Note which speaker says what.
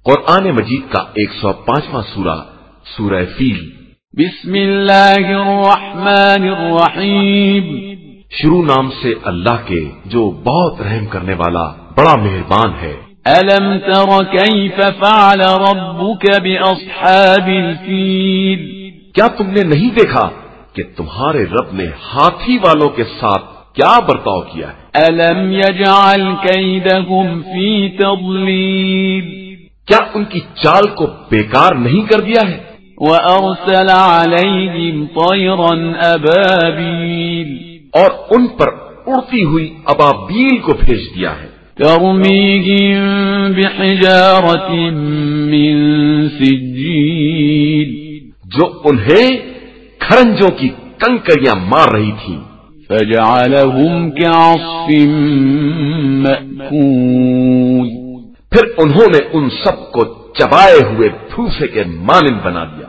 Speaker 1: قرآن مجید کا 105واں سورہ سورہ فیل۔
Speaker 2: بسم اللہ الرحمن الرحیم،
Speaker 1: شروع نام سے اللہ کے جو بہت رحم کرنے والا بڑا مہربان ہے۔
Speaker 2: الم تر کیف فعل ربک باصحاب الفیل،
Speaker 1: کیا تم نے نہیں دیکھا کہ تمہارے رب نے ہاتھی والوں کے ساتھ کیا برتاؤ کیا ہے؟
Speaker 2: الم یجعل کیدہم فی تضلیل،
Speaker 1: کیا ان کی چال کو بیکار نہیں کر دیا ہے؟
Speaker 2: وَأَرْسَلَ عَلَيْهِمْ طَيْرًا أَبَابِيلَ،
Speaker 1: اور ان پر اڑتی ہوئی ابابیل کو بھیج دیا ہے۔
Speaker 2: تَرْمِيهِمْ بِحِجَارَةٍ مِّن سِجِّيلٍ،
Speaker 1: جو انہیں کھرنجوں کی کنکریاں مار رہی تھیں۔
Speaker 2: فَجَعَلَهُمْ كَعَصْفٍ مَّأْكُولٍ،
Speaker 1: پھر انہوں نے ان سب کو چبائے ہوئے بھوسے کے مانند بنا دیا۔